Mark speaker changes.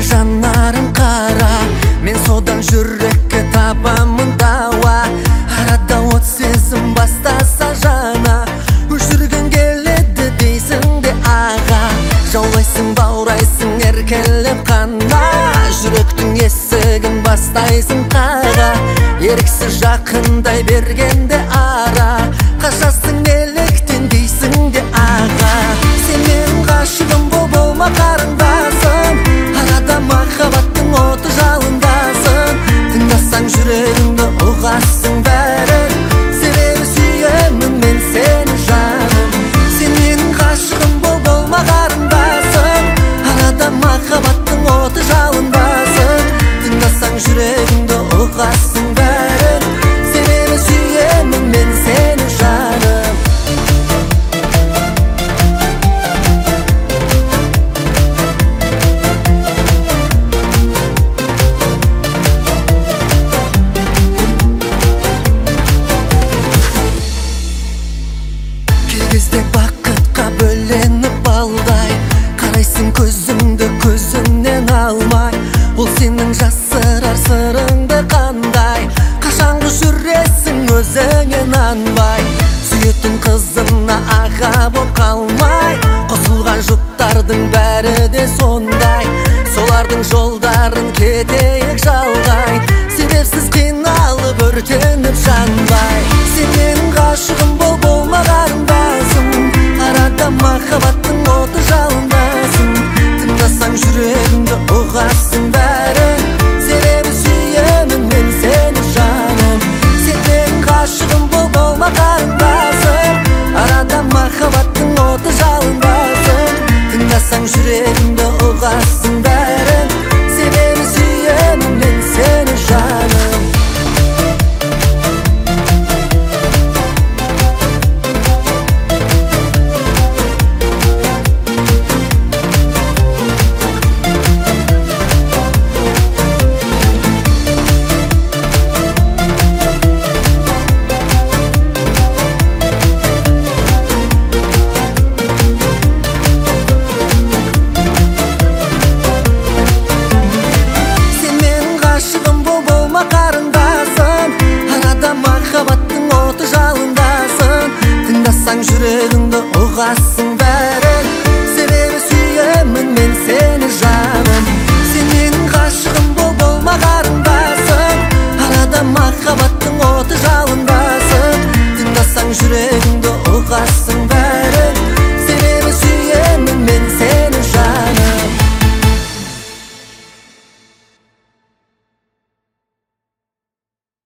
Speaker 1: жанарың қара, мен содан жүрекке табамын дауа. Арада от сезім бастаса жана, өшірген келеді дейсің де аға. Жаулайсың, баурайсың, еркелеп қана, жүректің есігін бастайсың қаға. Еріксіз жақындай бергенде ара, қашасың неліктен дейсің де аға. Сен менің ғашығым болма қарындасым, арада махаббаттың оты жалындасың. Тыңдасаң жүрегіңді ұғасың бәрін, себебі сүйемін мен сені жаным. Сен менің ғашығым болма қарындасым, арада махаббаттың оты жалындасың. Тыңдасаң жүрегіңді ұғасың бәрін, себебі сүйемін мен сені жаным. Кезде бақытқа бөленіп балдай, қарайсың көзіңді көзімнен алмай. Ол сенің жасырар сырыңды қандай, қашанғы жүресің өзіңе нанбай. Сүйетін қызына аға боп қалмай, қосылған жұптардың бәрі де сондай. Солардың жолдарын кетейік жалғай, себепсіз қиналып өртеніп жанбай. Сен менің ғашығым болма қарындасым, арада махаббаттың оты жалындасың. Тыңдасаң жүрегіңді ұғасың бәрін, себебі сүйемін мен сені жаным. Сен менің ғашығым болма қарындасым, арада махаббаттың оты жалындасың. Тыңдасаң жүрегіңді ұғасың бәрін, себебі сүйемін мен сені жаным. Махаббаттың оты жалындасың. Тыңдасаң жүрегіңді ұғасың бәрін, себебі сүйемін мен сені жаным. Сен менің ғашығым болма